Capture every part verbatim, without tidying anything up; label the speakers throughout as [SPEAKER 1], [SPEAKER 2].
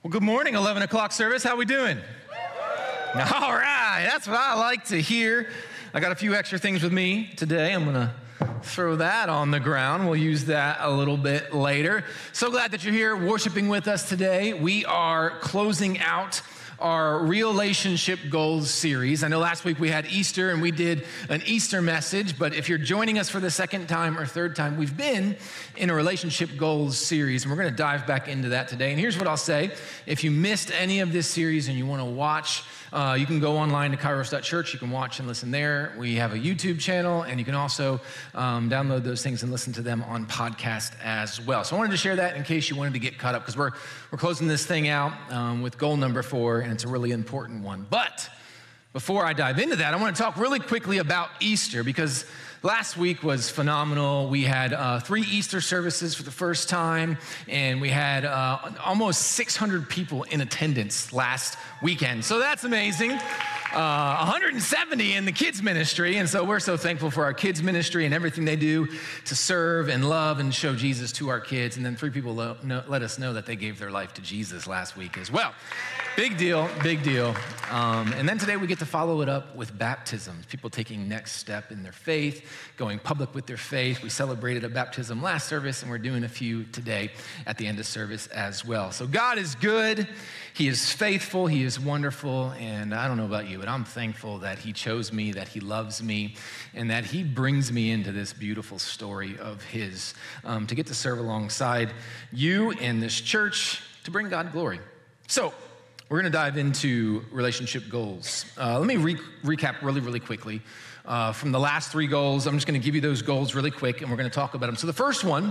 [SPEAKER 1] Well, good morning, eleven o'clock service. How we doing? All right, that's what I like to hear. I got a few extra things with me today. I'm gonna throw that on the ground. We'll use that a little bit later. So glad that you're here worshiping with us today. We are closing out our Relationship Goals series. I know last week we had Easter and we did an Easter message, but if you're joining us for the second time or third time, we've been in a Relationship Goals series, and we're gonna dive back into that today. And here's what I'll say. If you missed any of this series and you wanna watch, uh, you can go online to kairos dot church. You can watch and listen there. We have a YouTube channel, and you can also um, download those things and listen to them on podcast as well. So I wanted to share that in case you wanted to get caught up, because we're, we're closing this thing out um, with goal number four, and it's a really important one. But before I dive into that, I want to talk really quickly about Easter, because last week was phenomenal. We had uh, three Easter services for the first time, and we had uh, almost six hundred people in attendance last weekend. So that's amazing. Uh, one hundred seventy in the kids ministry, and so we're so thankful for our kids ministry and everything they do to serve and love and show Jesus to our kids. And then three people lo- know, let us know that they gave their life to Jesus last week as well. Big deal, big deal. Um, and then today we get to follow it up with baptisms, people taking next step in their faith, going public with their faith. We celebrated a baptism last service, and we're doing a few today at the end of service as well. So God is good, He is faithful, He is wonderful, and I don't know about you, but I'm thankful that He chose me, that He loves me, and that He brings me into this beautiful story of His um, to get to serve alongside you in this church to bring God glory. So, we're going to dive into relationship goals. Uh, let me re- recap really, really quickly. Uh, from the last three goals, I'm just going to give you those goals really quick, and we're going to talk about them. So the first one,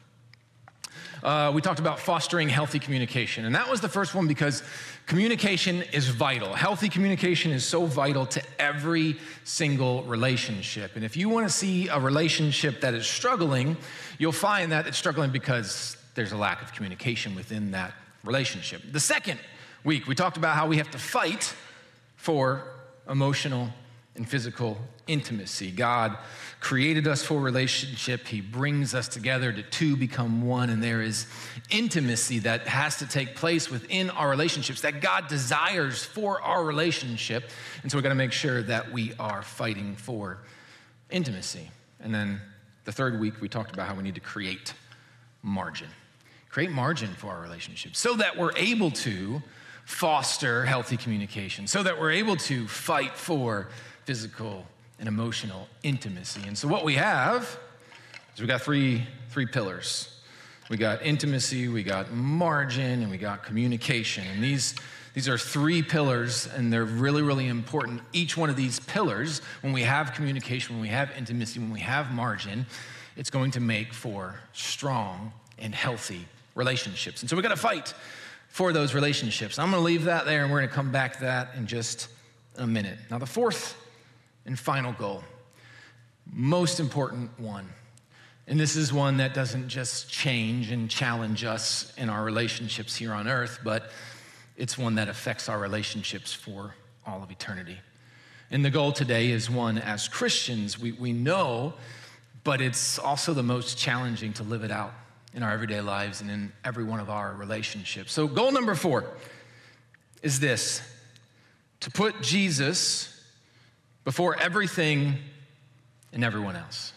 [SPEAKER 1] uh, we talked about fostering healthy communication. And that was the first one because communication is vital. Healthy communication is so vital to every single relationship. And if you want to see a relationship that is struggling, you'll find that it's struggling because there's a lack of communication within that relationship. The second week, we talked about how we have to fight for emotional and physical intimacy. God created us for relationship. He brings us together to two become one, and there is intimacy that has to take place within our relationships that God desires for our relationship. And so we've got to make sure that we are fighting for intimacy. And then the third week, we talked about how we need to create margin. Create margin for our relationship so that we're able to foster healthy communication, so that we're able to fight for physical and emotional intimacy. And so what we have is we got three, three pillars. We got intimacy, we got margin, and we got communication. And these, these are three pillars, and they're really, really important. Each one of these pillars, when we have communication, when we have intimacy, when we have margin, it's going to make for strong and healthy relationships. And so we got to fight for those relationships. I'm going to leave that there, and we're going to come back to that in just a minute. Now, the fourth and final goal, most important one, and this is one that doesn't just change and challenge us in our relationships here on earth, but it's one that affects our relationships for all of eternity. And the goal today is one as Christians we, we know, but it's also the most challenging to live it out in our everyday lives and in every one of our relationships. So goal number four is this: to put Jesus before everything and everyone else.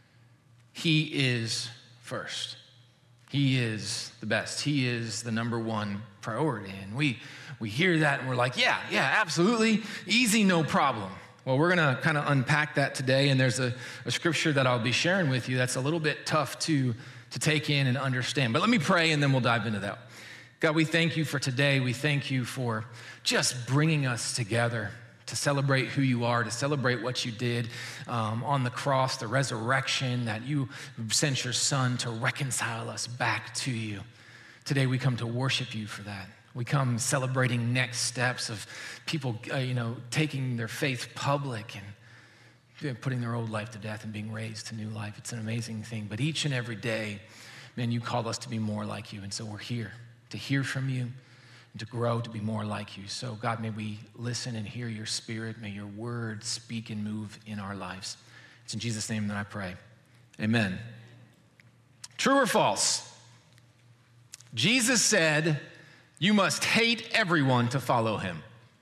[SPEAKER 1] He is first. He is the best. He is the number one priority. And we, we hear that and we're like, yeah, yeah, absolutely. Easy, no problem. Well, we're gonna kind of unpack that today, and there's a, a scripture that I'll be sharing with you that's a little bit tough to to take in and understand. But let me pray, and then we'll dive into that. God, we thank you for today. We thank you for just bringing us together to celebrate who you are, to celebrate what you did um, on the cross, the resurrection, that you sent your son to reconcile us back to you. Today we come to worship you for that. We come celebrating next steps of people, uh, you know, taking their faith public and putting their old life to death and being raised to new life. It's an amazing thing. But each and every day, man, you call us to be more like you. And so we're here to hear from you and to grow to be more like you. So God, may we listen and hear your spirit. May your word speak and move in our lives. It's in Jesus' name that I pray. Amen. True or false? Jesus said, You must hate everyone to follow him.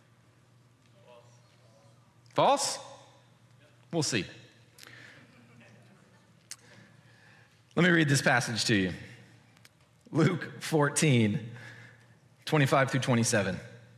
[SPEAKER 1] False? We'll see. Let me read this passage to you. Luke fourteen, twenty-five through twenty-seven.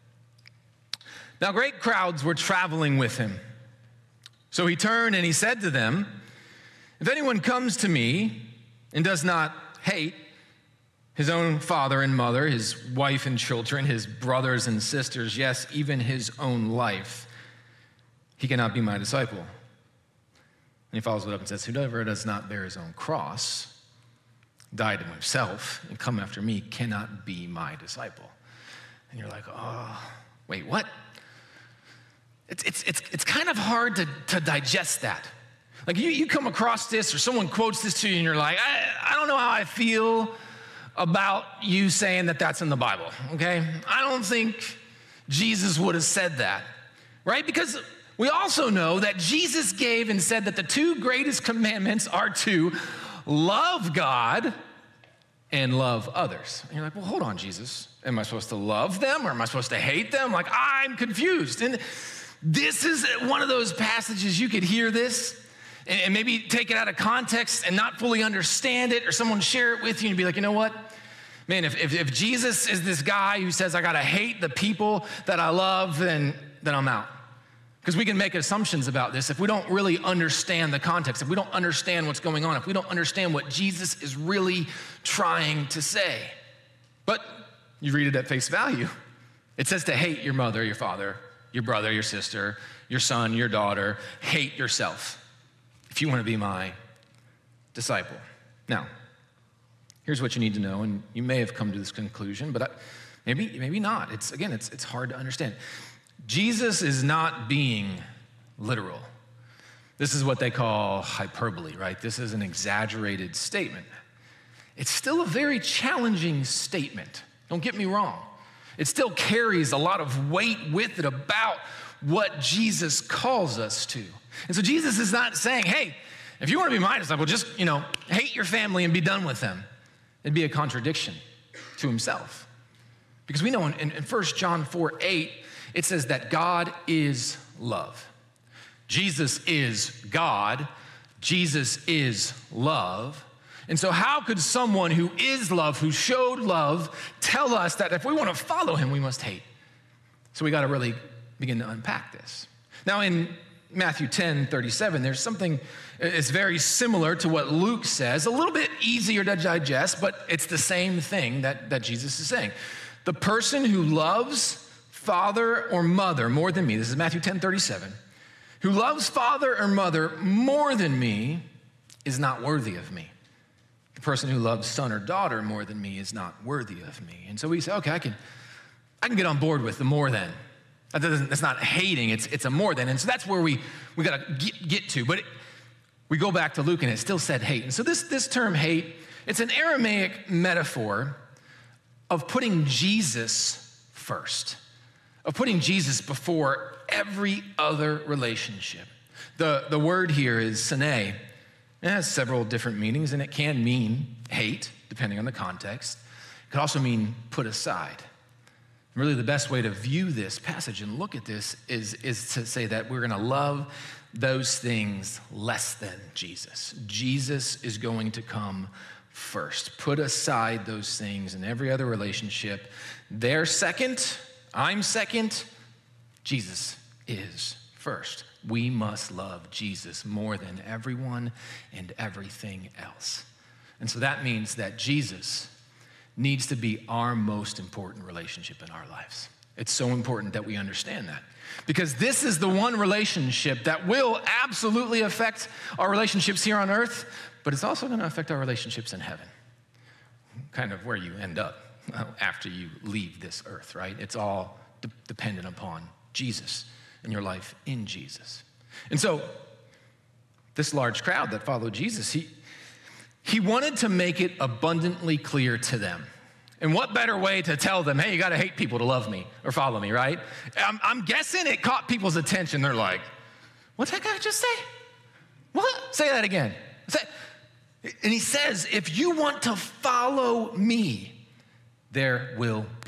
[SPEAKER 1] Now great crowds were traveling with him. So he turned and he said to them, if anyone comes to me and does not hate his own father and mother, his wife and children, his brothers and sisters, yes, even his own life, he cannot be my disciple. And he follows it up and says, whoever does not bear his own cross, die to himself, and come after me cannot be my disciple. And you're like, oh, wait, what? It's, it's, it's, it's kind of hard to, to digest that. Like you, you come across this or someone quotes this to you and you're like, I, I don't know how I feel about you saying that that's in the Bible, okay? I don't think Jesus would have said that, right? Because we also know that Jesus gave and said that the two greatest commandments are to love God and love others. And you're like, well, hold on, Jesus. Am I supposed to love them or am I supposed to hate them? Like, I'm confused. And this is one of those passages you could hear this and maybe take it out of context and not fully understand it, or someone share it with you and be like, you know what? Man, if, if, if Jesus is this guy who says I gotta hate the people that I love, then, then I'm out. Because we can make assumptions about this if we don't really understand the context, if we don't understand what's going on, if we don't understand what Jesus is really trying to say. But you read it at face value. It says to hate your mother, your father, your brother, your sister, your son, your daughter. Hate yourself if you want to be my disciple. Now, here's what you need to know, and you may have come to this conclusion, but I, maybe, maybe not. It's, again, it's, it's hard to understand. Jesus is not being literal. This is what they call hyperbole, right? This is an exaggerated statement. It's still a very challenging statement. Don't get me wrong. It still carries a lot of weight with it about what Jesus calls us to. And so Jesus is not saying, hey, if you want to be my disciple, just, you know, hate your family and be done with them. It'd be a contradiction to himself. Because we know in, in First John four eight, it says that God is love. Jesus is God. Jesus is love. And so how could someone who is love, who showed love, tell us that if we want to follow him, we must hate? So we got to really begin to unpack this. Now in Matthew ten thirty-seven, there's something it's very similar to what Luke says, a little bit easier to digest, but it's the same thing that, that Jesus is saying. The person who loves father or mother more than me, this is Matthew ten thirty-seven, who loves father or mother more than me is not worthy of me. The person who loves son or daughter more than me is not worthy of me. And so we say, okay, I can, I can get on board with the more than. That doesn't, that's not hating, it's, it's a more than. And so that's where we, we gotta get, get to. But it, we go back to Luke and it still said hate. And so this, this term hate, it's an Aramaic metaphor of putting Jesus first, of putting Jesus before every other relationship. The, the word here is sine. It has several different meanings, and it can mean hate, depending on the context. It could also mean put aside. Really, the best way to view this passage and look at this is, is to say that we're gonna love those things less than Jesus. Jesus is going to come first. Put aside those things in every other relationship. They're second, I'm second, Jesus is first. We must love Jesus more than everyone and everything else. And so that means that Jesus needs to be our most important relationship in our lives. It's so important that we understand that. Because this is the one relationship that will absolutely affect our relationships here on earth, but it's also gonna affect our relationships in heaven. Kind of where you end up after you leave this earth, right? It's all de- dependent upon Jesus and your life in Jesus. And so this large crowd that followed Jesus, he, he wanted to make it abundantly clear to them. And what better way to tell them, hey, you gotta hate people to love me or follow me, right? I'm, I'm guessing it caught people's attention. They're like, what's that guy just say? What? Say that again. Say, and he says, if you want to follow me, there will be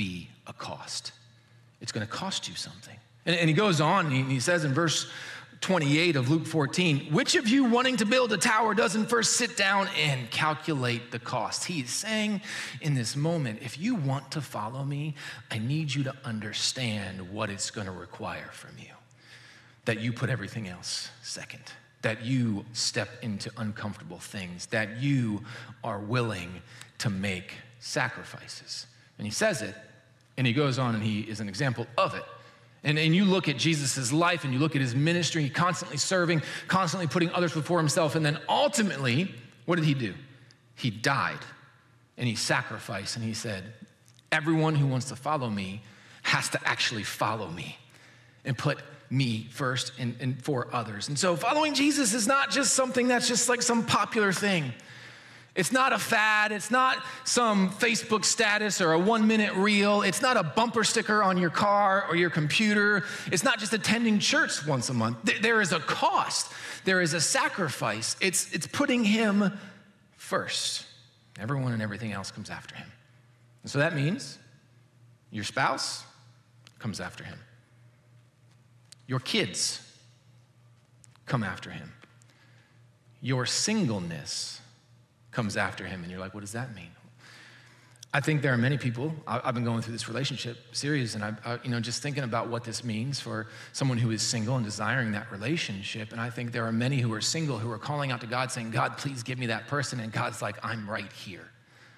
[SPEAKER 1] a cost. It's going to cost you something. And, and he goes on, and he, he says in verse twenty-eight of Luke fourteen, which of you wanting to build a tower doesn't first sit down and calculate the cost? He is saying in this moment, if you want to follow me, I need you to understand what it's going to require from you. That you put everything else second. That you step into uncomfortable things. That you are willing to make sacrifices. And he says it, and he goes on, and he is an example of it. And, and you look at Jesus' life, and you look at his ministry, constantly serving, constantly putting others before himself, and then ultimately, what did he do? He died, and he sacrificed, and he said, everyone who wants to follow me has to actually follow me and put me first and, and for others. And so following Jesus is not just something that's just like some popular thing. It's not a fad. It's not some Facebook status or a one-minute reel. It's not a bumper sticker on your car or your computer. It's not just attending church once a month. There is a cost. There is a sacrifice. It's, it's putting him first. Everyone and everything else comes after him. And so that means your spouse comes after him. Your kids come after him. Your singleness comes after him, and you're like, what does that mean? I think there are many people, I've been going through this relationship series, and I, I, you know, just thinking about what this means for someone who is single and desiring that relationship, and I think there are many who are single who are calling out to God saying, God, please give me that person, and God's like, I'm right here.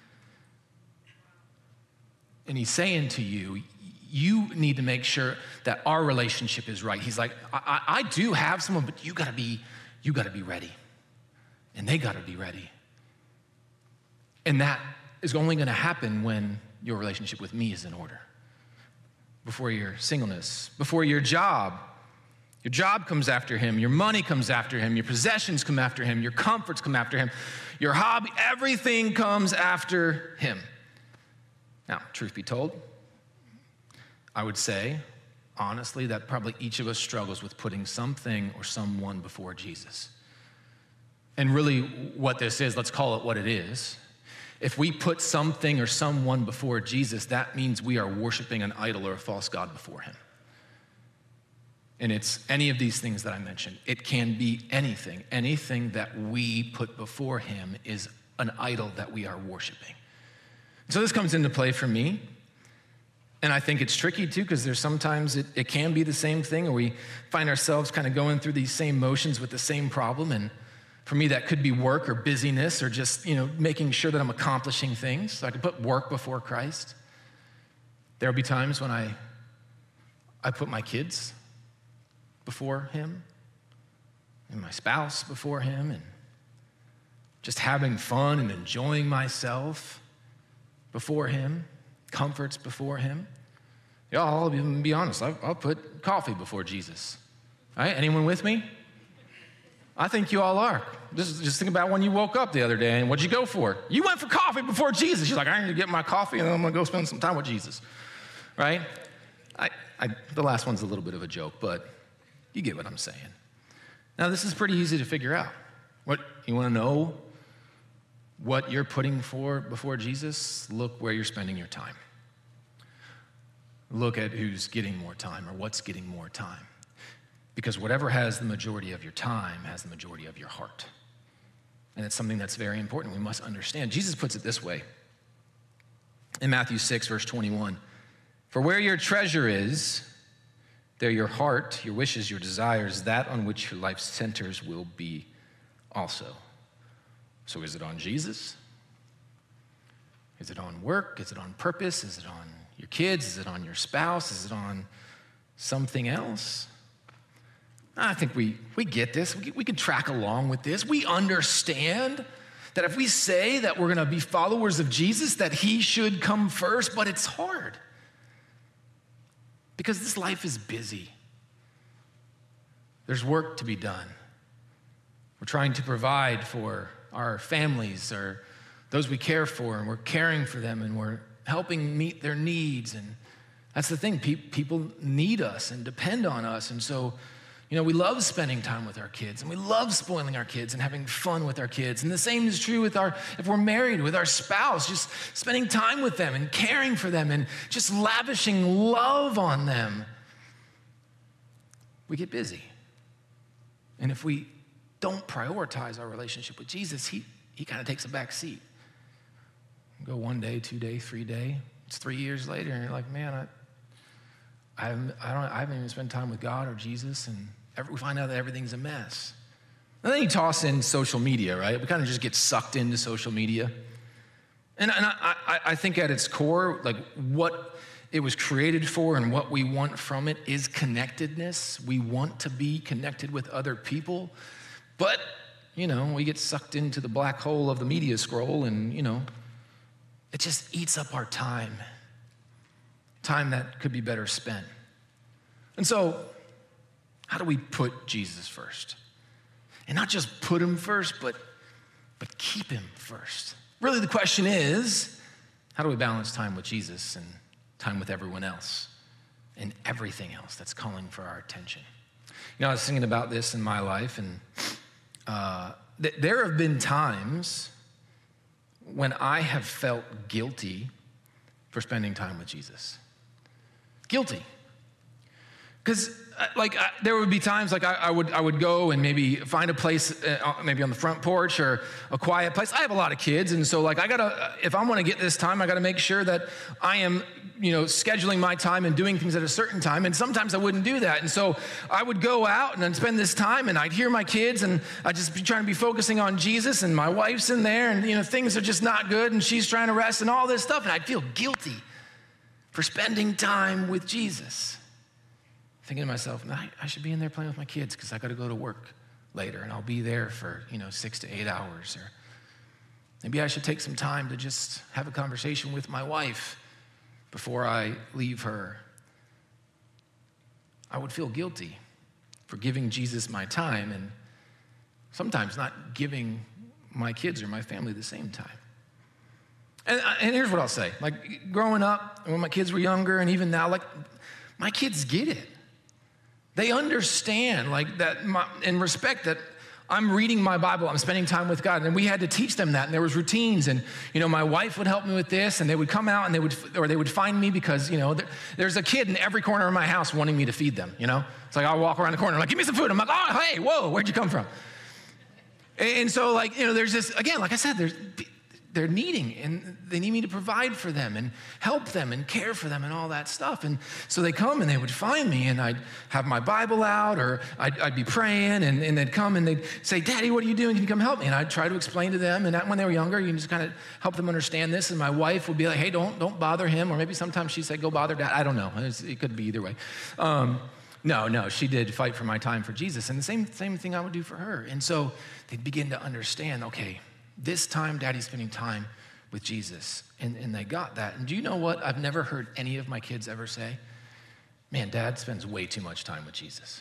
[SPEAKER 1] And he's saying to you, you need to make sure that our relationship is right. He's like, I, I, I do have someone, but you gotta be, you gotta be ready, and they gotta be ready. And that is only going to happen when your relationship with me is in order. Before your singleness, before your job. Your job comes after him. Your money comes after him. Your possessions come after him. Your comforts come after him. Your hobby, everything comes after him. Now, truth be told, I would say, honestly, that probably each of us struggles with putting something or someone before Jesus. And really what this is, let's call it what it is. If we put something or someone before Jesus, that means we are worshiping an idol or a false god before him. And it's any of these things that I mentioned. It can be anything. Anything that we put before him is an idol that we are worshiping. So this comes into play for me. And I think it's tricky too, because there's sometimes it, it can be the same thing, or we find ourselves kind of going through these same motions with the same problem. And for me, that could be work or busyness or just, you know, making sure that I'm accomplishing things. So I could put work before Christ. There'll be times when I, I put my kids before him and my spouse before him and just having fun and enjoying myself before him, comforts before him. Yeah, I'll even be honest, I'll, I'll put coffee before Jesus. All right, anyone with me? I think you all are. Just, just think about when you woke up the other day and what'd you go for? You went for coffee before Jesus. You're like, I need to get my coffee and then I'm gonna go spend some time with Jesus, right? I, I, the last one's a little bit of a joke, but you get what I'm saying. Now, this is pretty easy to figure out. What, you wanna know what you're putting for before Jesus? Look where you're spending your time. Look at who's getting more time or what's getting more time. Because whatever has the majority of your time has the majority of your heart. And it's something that's very important. We must understand. Jesus puts it this way in Matthew six, verse twenty-one. For where your treasure is, there your heart, your wishes, your desires, that on which your life centers will be also. So is it on Jesus? Is it on work? Is it on purpose? Is it on your kids? Is it on your spouse? Is it on something else? I think we, we get this. We, we can track along with this. We understand that if we say that we're going to be followers of Jesus, that he should come first, but it's hard because this life is busy. There's work to be done. We're trying to provide for our families or those we care for, and we're caring for them, and we're helping meet their needs. And that's the thing. Pe- people need us and depend on us. And so You know, we love spending time with our kids, and we love spoiling our kids and having fun with our kids. And the same is true with our, if we're married, with our spouse, just spending time with them and caring for them and just lavishing love on them. We get busy. And if we don't prioritize our relationship with Jesus, he, he kind of takes a back seat. Go one day, two day, three day. It's three years later, and you're like, man, I, I, haven't, I, don't, I haven't even spent time with God or Jesus, and every, we find out that everything's a mess. And then you toss in social media, right? We kind of just get sucked into social media. And, and I, I, I think at its core, like what it was created for and what we want from it is connectedness. We want to be connected with other people. But, you know, we get sucked into the black hole of the media scroll and, you know, it just eats up our time, time that could be better spent. And so, how do we put Jesus first? And not just put him first, but, but keep him first. Really, the question is, how do we balance time with Jesus and time with everyone else and everything else that's calling for our attention? You know, I was thinking about this in my life, and uh, th- there have been times when I have felt guilty for spending time with Jesus. Guilty. Because, like, I, there would be times, like, I, I would I would go and maybe find a place, uh, maybe on the front porch or a quiet place. I have a lot of kids, and so, like, I gotta, if I want to get this time, I gotta make sure that I am, you know, scheduling my time and doing things at a certain time, and sometimes I wouldn't do that. And so I would go out and I'd spend this time, and I'd hear my kids, and I'd just be trying to be focusing on Jesus, and my wife's in there, and, you know, things are just not good, and she's trying to rest and all this stuff, and I'd feel guilty for spending time with Jesus. Thinking to myself, I, I should be in there playing with my kids because I got to go to work later, and I'll be there for, you know, six to eight hours. Or maybe I should take some time to just have a conversation with my wife before I leave her. I would feel guilty for giving Jesus my time and sometimes not giving my kids or my family the same time. And, and here's what I'll say. Like, growing up, when my kids were younger, and even now, like, my kids get it. They understand, like, that, my, and respect that I'm reading my Bible, I'm spending time with God, and we had to teach them that, and there was routines, and, you know, my wife would help me with this, and they would come out, and they would, or they would find me because, you know, there, there's a kid in every corner of my house wanting me to feed them, you know? It's like, I'll walk around the corner, I'm like, give me some food. I'm like, oh, hey, whoa, where'd you come from? And, and so, like, you know, there's this, again, like I said, there's, they're needing, and they need me to provide for them and help them and care for them and all that stuff. And so they come and they would find me, and I'd have my Bible out, or I'd, I'd be praying, and, and they'd come and they'd say, Daddy, what are you doing? Can you come help me? And I'd try to explain to them. And that, when they were younger, you can just kind of help them understand this. And my wife would be like, hey, don't, don't bother him. Or maybe sometimes she'd say, go bother Dad. I don't know. It's, it could be either way. Um, no, no, she did fight for my time for Jesus. And the same, same thing I would do for her. And so they'd begin to understand, okay, this time Daddy's spending time with Jesus. And, and they got that. And do you know what? I've never heard any of my kids ever say, man, Dad spends way too much time with Jesus.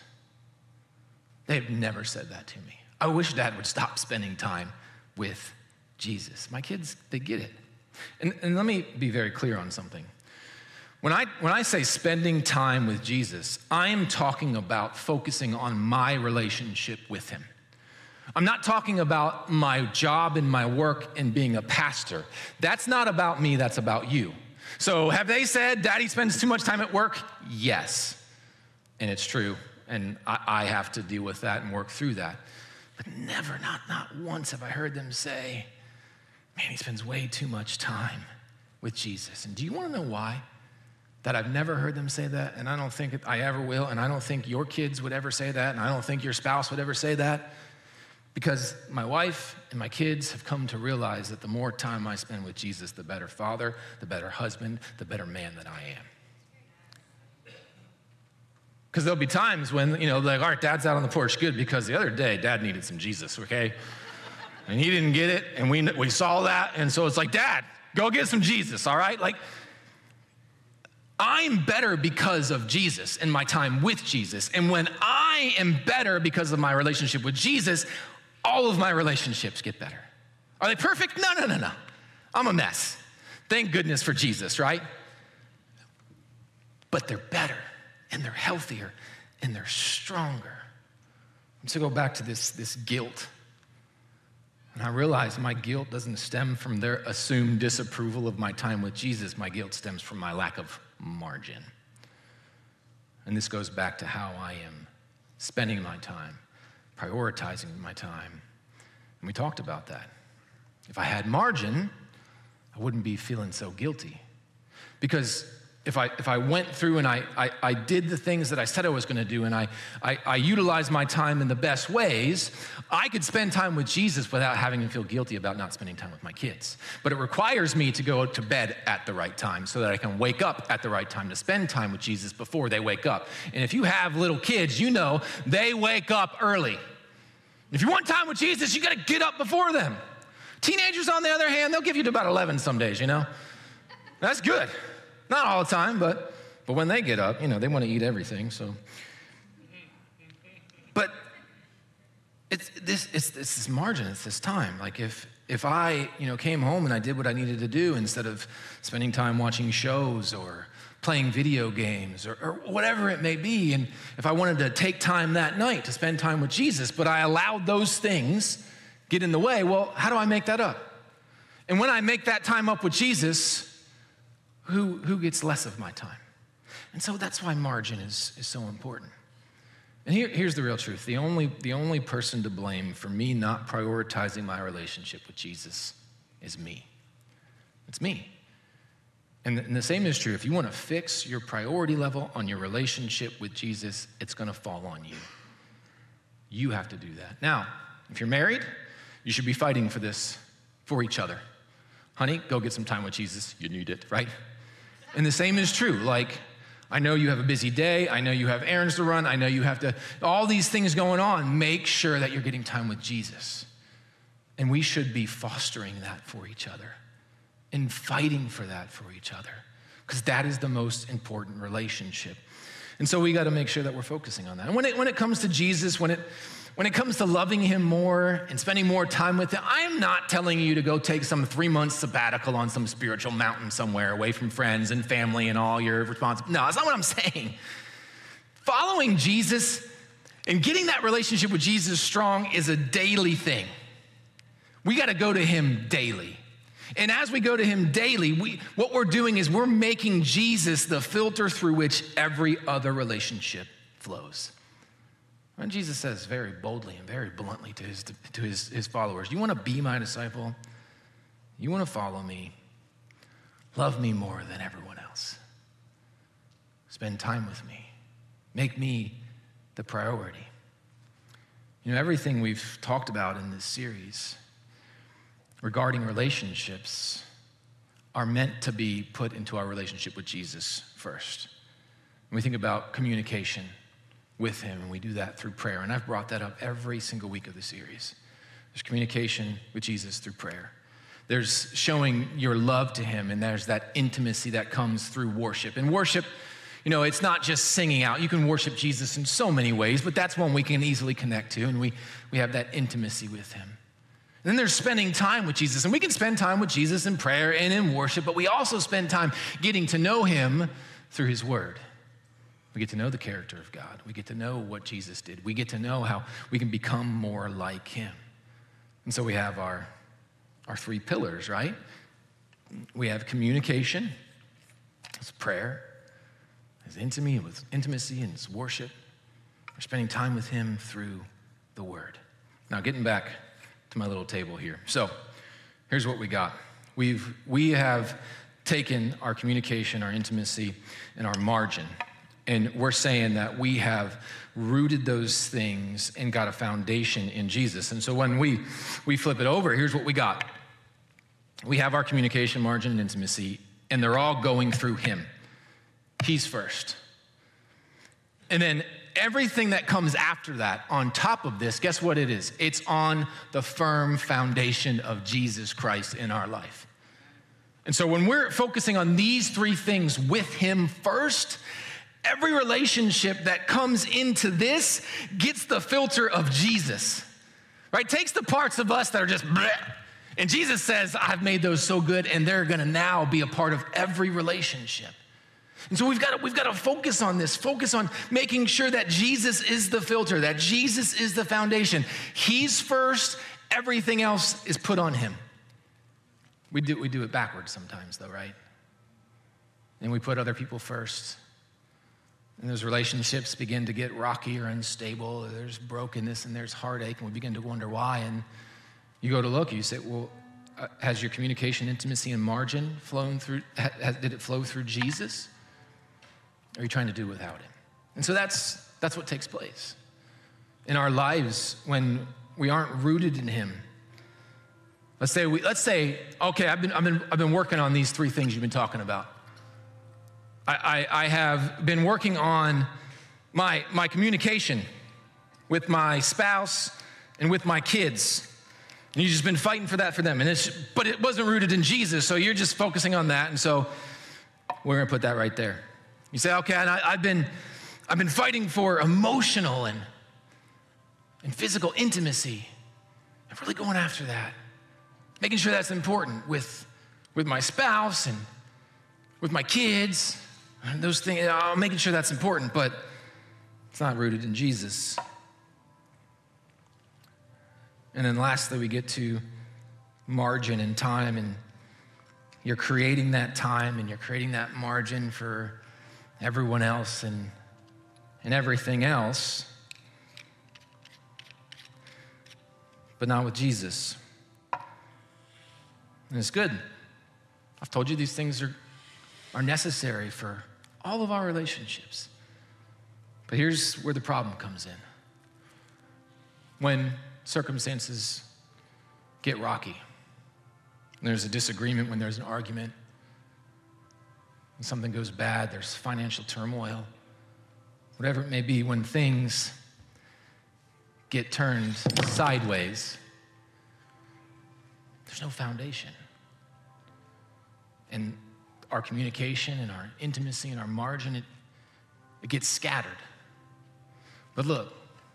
[SPEAKER 1] They've never said that to me. I wish Dad would stop spending time with Jesus. My kids, they get it. And, and let me be very clear on something. When I, when I say spending time with Jesus, I am talking about focusing on my relationship with him. I'm not talking about my job and my work and being a pastor. That's not about me, that's about you. So have they said Daddy spends too much time at work? Yes, and it's true, and I, I have to deal with that and work through that. But never, not, not once have I heard them say, man, he spends way too much time with Jesus. And do you want to know why? That I've never heard them say that, and I don't think I ever will, and I don't think your kids would ever say that, and I don't think your spouse would ever say that. Because my wife and my kids have come to realize that the more time I spend with Jesus, the better father, the better husband, the better man that I am. Because there'll be times when, you know, like, all right, Dad's out on the porch, good, because the other day, Dad needed some Jesus, okay? And he didn't get it, and we, we saw that, and so it's like, Dad, go get some Jesus, all right? Like, I'm better because of Jesus and my time with Jesus. And when I am better because of my relationship with Jesus, all of my relationships get better. Are they perfect? No, no, no, no. I'm a mess. Thank goodness for Jesus, right? But they're better, and they're healthier, and they're stronger So go back to this, this guilt. And I realize my guilt doesn't stem from their assumed disapproval of my time with Jesus. My guilt stems from my lack of margin. And this goes back to how I am spending my time, prioritizing my time. And we talked about that. If I had margin, I wouldn't be feeling so guilty. Because if I if I went through and I, I, I did the things that I said I was going to do and I, I, I utilized my time in the best ways, I could spend time with Jesus without having to feel guilty about not spending time with my kids. But it requires me to go to bed at the right time so that I can wake up at the right time to spend time with Jesus before they wake up. And if you have little kids, you know they wake up early. If you want time with Jesus, you got to get up before them. Teenagers, on the other hand, they'll give you to about eleven some days, you know? That's good. Not all the time, but, but when they get up, you know, they want to eat everything, so. But it's this, it's, it's this margin, it's this time. Like if, if I, you know, came home and I did what I needed to do instead of spending time watching shows or playing video games or, or whatever it may be, and if I wanted to take time that night to spend time with Jesus, but I allowed those things get in the way, well, how do I make that up? And when I make that time up with Jesus, Who, who gets less of my time? And so that's why margin is, is so important. And here, here's the real truth. The only, the only person to blame for me not prioritizing my relationship with Jesus is me. It's me. And the, and the same is true. If you want to fix your priority level on your relationship with Jesus, it's going to fall on you. You have to do that. Now, if you're married, you should be fighting for this for each other. Honey, go get some time with Jesus. You need it, right? And the same is true. Like, I know you have a busy day. I know you have errands to run. I know you have to, all these things going on. Make sure that you're getting time with Jesus. And we should be fostering that for each other and fighting for that for each other, because that is the most important relationship. And so we got to make sure that we're focusing on that. And when it, when it comes to Jesus, when it, When it comes to loving him more and spending more time with him, I'm not telling you to go take some three-month sabbatical on some spiritual mountain somewhere away from friends and family and all your responsibilities. No, that's not what I'm saying. Following Jesus and getting that relationship with Jesus strong is a daily thing. We got to go to him daily. And as we go to him daily, we, what we're doing is we're making Jesus the filter through which every other relationship flows. And Jesus says very boldly and very bluntly to his, to his, his followers, you want to be my disciple? You want to follow me? Love me more than everyone else. Spend time with me. Make me the priority. You know, everything we've talked about in this series regarding relationships are meant to be put into our relationship with Jesus first. When we think about communication with him, and we do that through prayer. And I've brought that up every single week of the series. There's communication with Jesus through prayer. There's showing your love to him, and there's that intimacy that comes through worship. And worship, you know, it's not just singing out. You can worship Jesus in so many ways, but that's one we can easily connect to, and we, we have that intimacy with him. And then there's spending time with Jesus, and we can spend time with Jesus in prayer and in worship, but we also spend time getting to know him through his word. We get to know the character of God. We get to know what Jesus did. We get to know how we can become more like him. And so we have our, our three pillars, right? We have communication, it's prayer, it's intimacy, with intimacy and it's worship. We're spending time with him through the word. Now, getting back to my little table here. So here's what we got. We've, we have taken our communication, our intimacy, and our margin, and we're saying that we have rooted those things and got a foundation in Jesus. And so when we, we flip it over, here's what we got. We have our communication, margin, and intimacy, and they're all going through him. He's first. And then everything that comes after that, on top of this, guess what it is? It's on the firm foundation of Jesus Christ in our life. And so when we're focusing on these three things with him first, every relationship that comes into this gets the filter of Jesus, right? Takes the parts of us that are just bleh, and Jesus says, I've made those so good, and they're gonna now be a part of every relationship. And so we've got to, we've got to focus on this, focus on making sure that Jesus is the filter, that Jesus is the foundation. He's first, everything else is put on him. We do, we do it backwards sometimes though, right? And we put other people first. And those relationships begin to get rocky or unstable. Or there's brokenness and there's heartache, and we begin to wonder why. And you go to look, you say, well, uh, has your communication, intimacy, and margin flown through, ha, ha, did it flow through Jesus? Or are you trying to do without him? And so that's, that's what takes place in our lives when we aren't rooted in him. Let's say, we, let's say okay, I've been, I've, been, I've been working on these three things you've been talking about. I, I, I have been working on my, my communication with my spouse and with my kids. And you've just been fighting for that for them. And it's, but it wasn't rooted in Jesus, so you're just focusing on that. And so we're gonna put that right there. You say, okay, and I, I've been, I've been fighting for emotional and, and physical intimacy. I'm really going after that. Making sure that's important with, with my spouse and with my kids. And those things, I'm making sure that's important, but it's not rooted in Jesus. And then lastly, we get to margin and time, and you're creating that time and you're creating that margin for everyone else and, and everything else, but not with Jesus. And it's good. I've told you these things are, are necessary for all of our relationships. But here's where the problem comes in. When circumstances get rocky, when there's a disagreement, when there's an argument, when something goes bad, there's financial turmoil, whatever it may be, when things get turned sideways, there's no foundation. And our communication and our intimacy and our margin, it, it gets scattered. But look,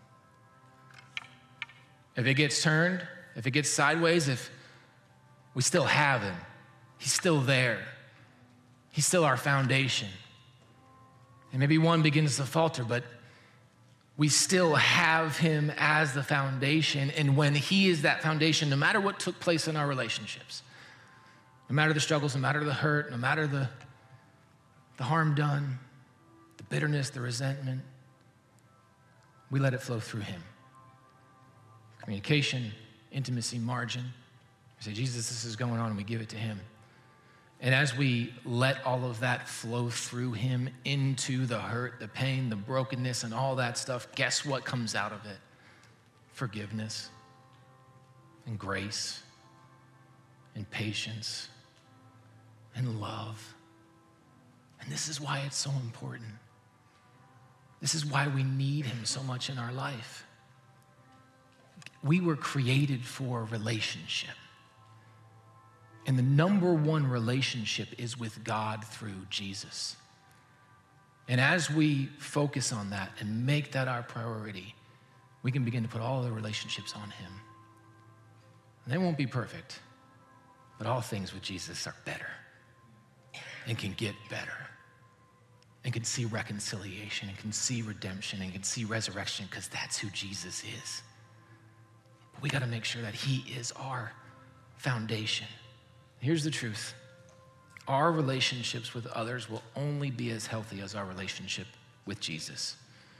[SPEAKER 1] if it gets turned, if it gets sideways, if we still have him, he's still there. He's still our foundation. And maybe one begins to falter, but we still have him as the foundation. And when he is that foundation, no matter what took place in our relationships, no matter the struggles, no matter the hurt, no matter the, the harm done, the bitterness, the resentment, we let it flow through him. Communication, intimacy, margin. We say, Jesus, this is going on, and we give it to him. And as we let all of that flow through him into the hurt, the pain, the brokenness, and all that stuff, guess what comes out of it? Forgiveness and grace and patience and love. And this is why it's so important. This is why we need him so much in our life. We were created for relationship. And the number one relationship is with God through Jesus. And as we focus on that and make that our priority, we can begin to put all the relationships on him. And they won't be perfect, but all things with Jesus are better and can get better and can see reconciliation and can see redemption and can see resurrection, because that's who Jesus is. But we got to make sure that he is our foundation. Here's the truth. Our relationships with others will only be as healthy as our relationship with Jesus.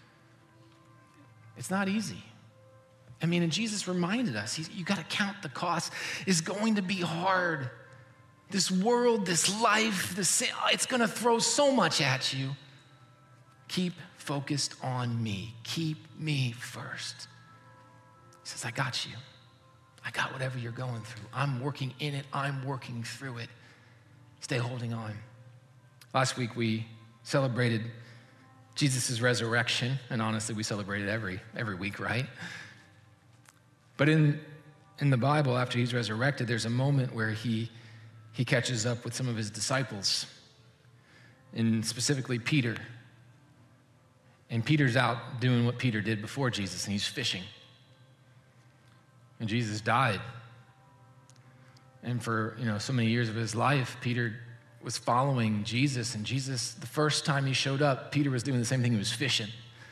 [SPEAKER 1] It's not easy. I mean, and Jesus reminded us, he's, you got to count the cost. It's going to be hard. This world, this life, this, it's going to throw so much at you. Keep focused on me. Keep me first. He says, I got you. I got whatever you're going through. I'm working in it. I'm working through it. Stay holding on. Last week we celebrated Jesus' resurrection, and honestly, we celebrate it every, every week, right? But in, in the Bible, after he's resurrected, there's a moment where he, he catches up with some of his disciples, and specifically Peter. And Peter's out doing what Peter did before Jesus, and he's fishing. And Jesus died. And for, you know, so many years of his life, Peter was following Jesus, and Jesus, the first time he showed up, Peter was doing the same thing. He was fishing.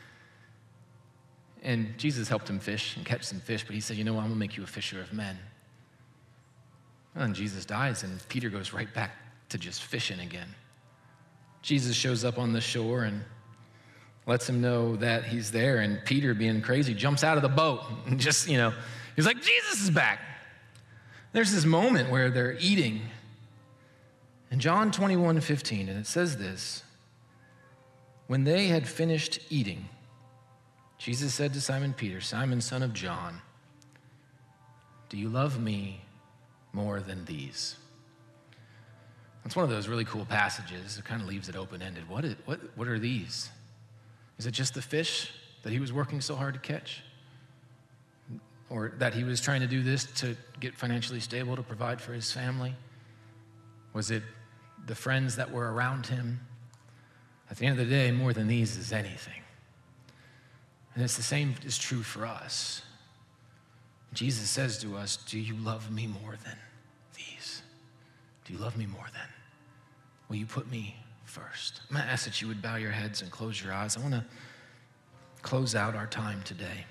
[SPEAKER 1] And Jesus helped him fish and catch some fish, but he said, you know what, I'm gonna make you a fisher of men. And Jesus dies, and Peter goes right back to just fishing again. Jesus shows up on the shore and lets him know that he's there, and Peter, being crazy, jumps out of the boat and just, you know, he's like, Jesus is back. There's this moment where they're eating in John twenty-one fifteen, and it says this: when they had finished eating, Jesus said to Simon Peter, Simon, son of John, do you love me more than these? It's one of those really cool passages. It kind of leaves it open-ended. What, is, what, what are these? Is it just the fish that he was working so hard to catch? Or that he was trying to do this to get financially stable, to provide for his family? Was it the friends that were around him? At the end of the day, more than these is anything. And it's the same is true for us. Jesus says to us, do you love me more than these? Do you love me more than? Will you put me first? I'm going to ask that you would bow your heads and close your eyes. I want to close out our time today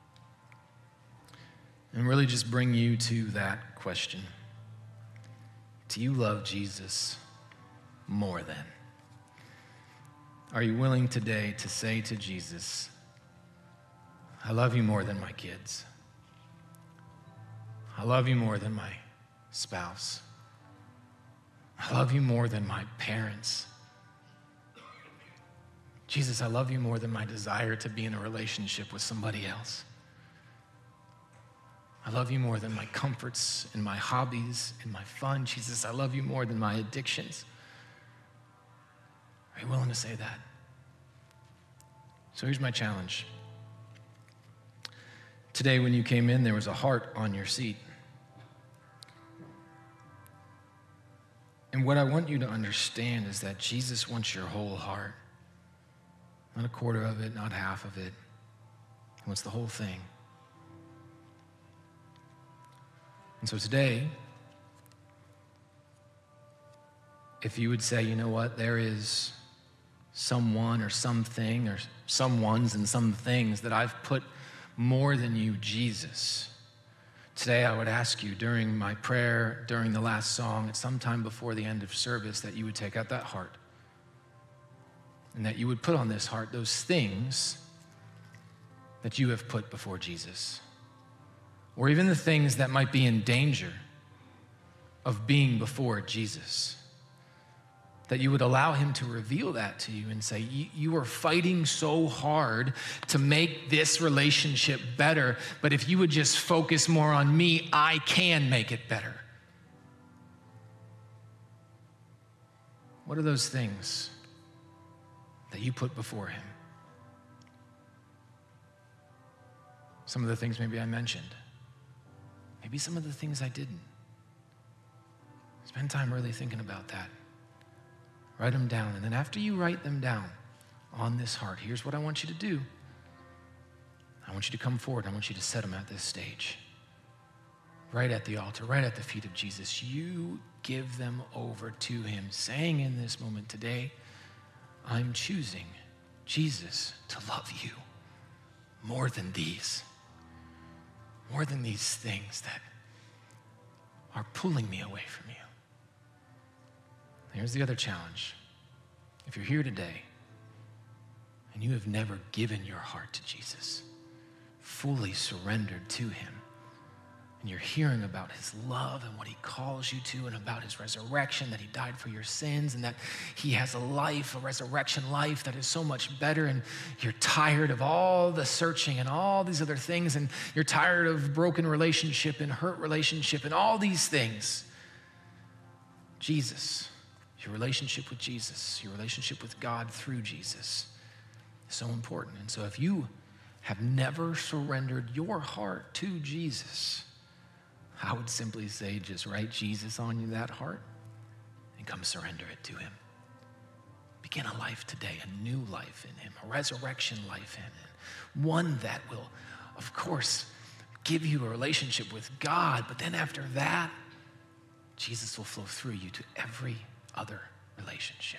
[SPEAKER 1] and really just bring you to that question. Do you love Jesus more than? Are you willing today to say to Jesus, I love you more than my kids. I love you more than my spouse. I love you more than my parents. Jesus, I love you more than my desire to be in a relationship with somebody else. I love you more than my comforts and my hobbies and my fun. Jesus, I love you more than my addictions. Are you willing to say that? So here's my challenge. Today, when you came in, there was a heart on your seat. And what I want you to understand is that Jesus wants your whole heart. Not a quarter of it, not half of it. He wants the whole thing. And so today, if you would say, you know what, there is someone or something or some ones and some things that I've put more than you, Jesus. Today I would ask you during my prayer, during the last song, at some time before the end of service, that you would take out that heart and that you would put on this heart those things that you have put before Jesus, or even the things that might be in danger of being before Jesus. That you would allow him to reveal that to you and say, you are fighting so hard to make this relationship better, but if you would just focus more on me, I can make it better. What are those things that you put before him? Some of the things maybe I mentioned. Maybe some of the things I didn't. Spend time really thinking about that. Write them down, and then after you write them down on this heart, here's what I want you to do. I want you to come forward. I want you to set them at this stage, right at the altar, right at the feet of Jesus. You give them over to him, saying in this moment today, I'm choosing, Jesus, to love you more than these, more than these things that are pulling me away from you. Here's the other challenge. If you're here today and you have never given your heart to Jesus, fully surrendered to him, and you're hearing about his love and what he calls you to and about his resurrection, that he died for your sins and that he has a life, a resurrection life that is so much better, and you're tired of all the searching and all these other things, and you're tired of broken relationship and hurt relationship and all these things, Jesus, your relationship with Jesus, your relationship with God through Jesus is so important. And so if you have never surrendered your heart to Jesus, I would simply say just write Jesus on that heart and come surrender it to him. Begin a life today, a new life in him, a resurrection life in him, one that will, of course, give you a relationship with God, but then after that, Jesus will flow through you to every other relationship.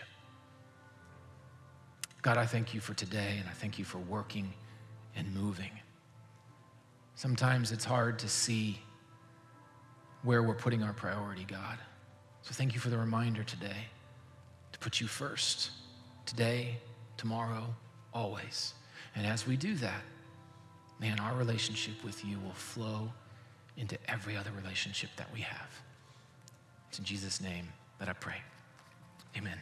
[SPEAKER 1] God, I thank you for today, and I thank you for working and moving. Sometimes it's hard to see where we're putting our priority, God. So thank you for the reminder today to put you first, today, tomorrow, always. And as we do that, man, our relationship with you will flow into every other relationship that we have. It's in Jesus' name that I pray. Amen.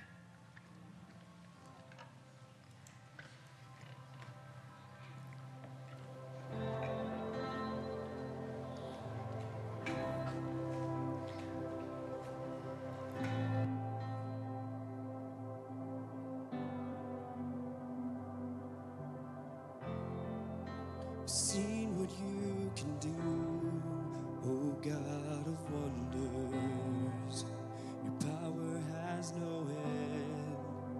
[SPEAKER 2] Seen what you can do, oh God of wonders. Your power has no end.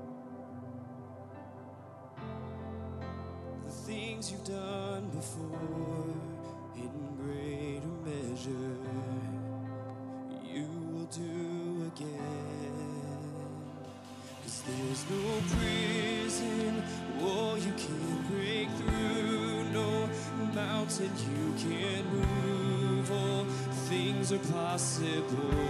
[SPEAKER 2] The things you've done before, in greater measure, you will do again. 'Cause there's no prison, wall you can't break through, no mountain you can't move, all things are possible.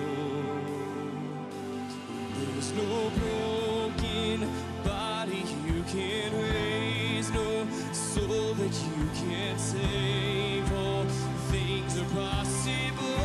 [SPEAKER 2] There's no broken body you can't raise, no soul that you can't save, all things are possible.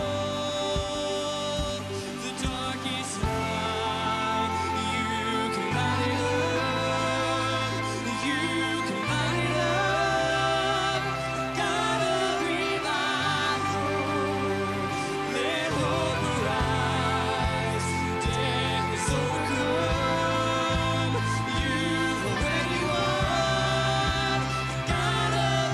[SPEAKER 2] The darkest night, you can light it up, you can light it up. God of revival, let hope arise, death is overcome, you've already won. God of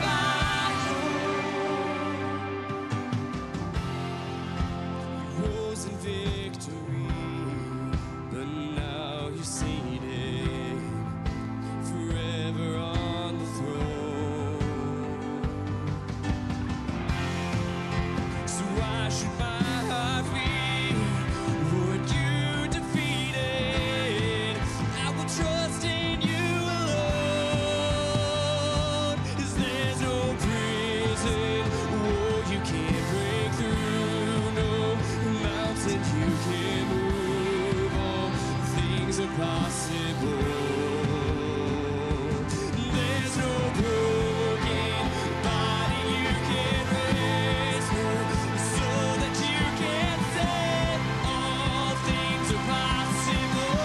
[SPEAKER 2] revival, you rose in victory, but now you're seated forever on the throne. So why should my heart fear what you defeated? I will trust in you alone. 'Cause there's no prison wall you can't break through, no mountain you can't move, all things are possible. There's no broken body you can't raise, no soul that you can't save, all things are possible.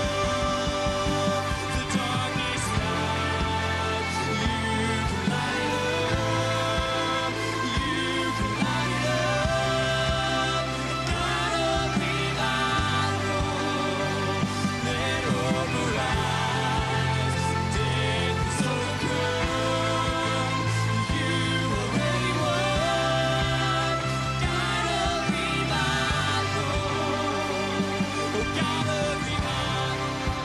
[SPEAKER 2] The darkest night, you can light it up, you can light it up. God of revival, let hope arise, death is overcome, you already won. God of revival, oh God of revival.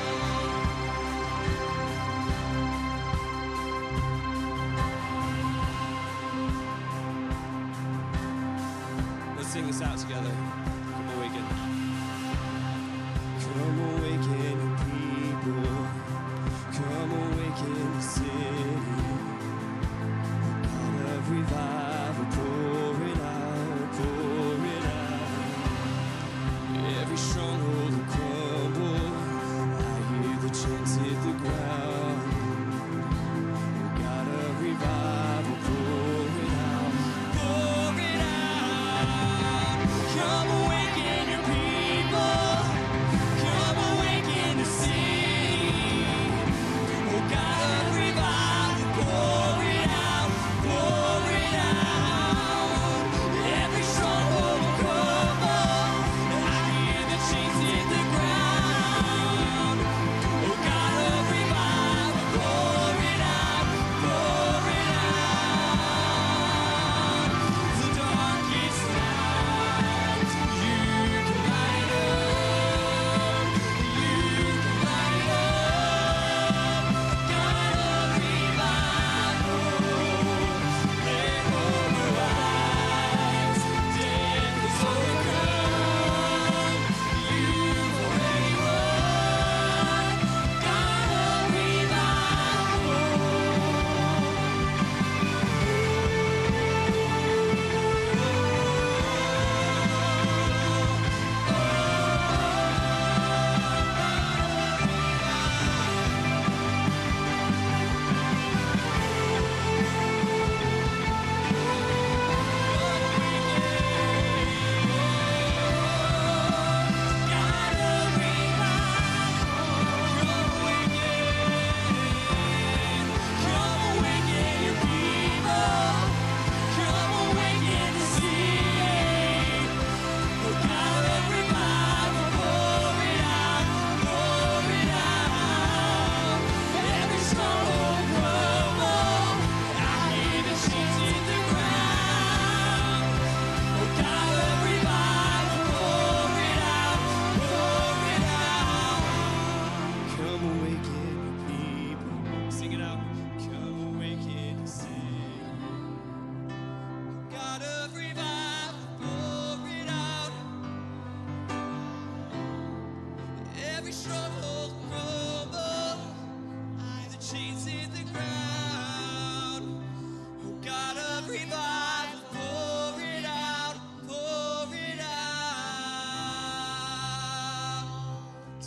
[SPEAKER 2] Let's sing this out together. Come awaken. Come awaken your people. Come awaken the city. God of revival, pour it out, pour it out. Every stronghold will crumble. I hear the chains hit the ground. God of revival, pour it out, pour it out. Come chains hit the ground. Oh, God of revival, pour it out, pour it out.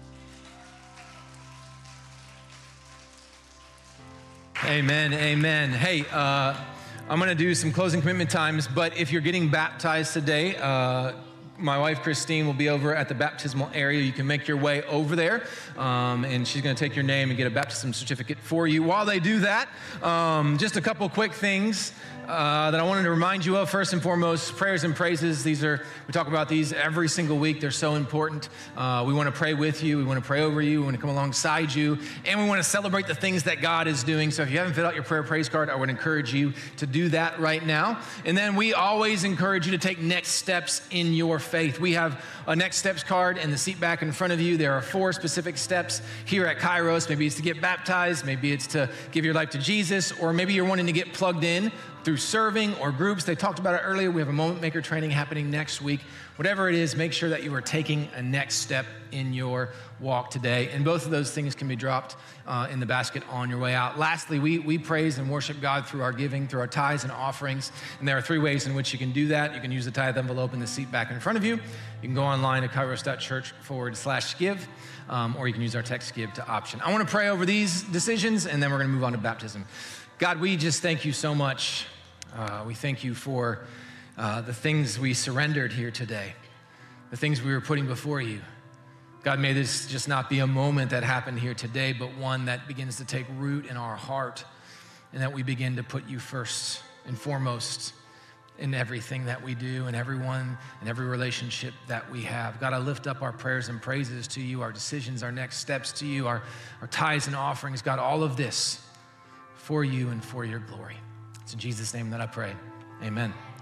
[SPEAKER 1] Amen, amen. Hey, uh, I'm going to do some closing commitment times, but if you're getting baptized today, uh, my wife Christine will be over at the baptismal area. You can make your way over there, um, and she's going to take your name and get a baptism certificate for you. While they do that, um, just a couple quick things uh, that I wanted to remind you of. First and foremost, prayers and praises. These are, we talk about these every single week. They're so important. Uh, we want to pray with you. We want to pray over you. We want to come alongside you. And we want to celebrate the things that God is doing. So if you haven't filled out your prayer praise card, I would encourage you to do that right now. And then we always encourage you to take next steps in your faith. We have a next steps card in the seat back in front of you. There are four specific steps here at Kairos. Maybe it's to get baptized. Maybe it's to give your life to Jesus. Or maybe you're wanting to get plugged in through serving or groups. They talked about it earlier. We have a Moment Maker training happening next week. Whatever it is, make sure that you are taking a next step in your walk today. And both of those things can be dropped uh, in the basket on your way out. Lastly, we, we praise and worship God through our giving, through our tithes and offerings. And there are three ways in which you can do that. You can use the tithe envelope in the seat back in front of you. You can go online at kairos.church forward slash give, um, or you can use our text give to option. I want to pray over these decisions, and then we're going to move on to baptism. God, we just thank you so much. Uh, we thank you for uh, the things we surrendered here today, the things we were putting before you. God, may this just not be a moment that happened here today, but one that begins to take root in our heart, and that we begin to put you first and foremost in everything that we do and everyone and every relationship that we have. God, I lift up our prayers and praises to you, our decisions, our next steps to you, our, our tithes and offerings. God, all of this for you and for your glory. It's in Jesus' name that I pray. Amen.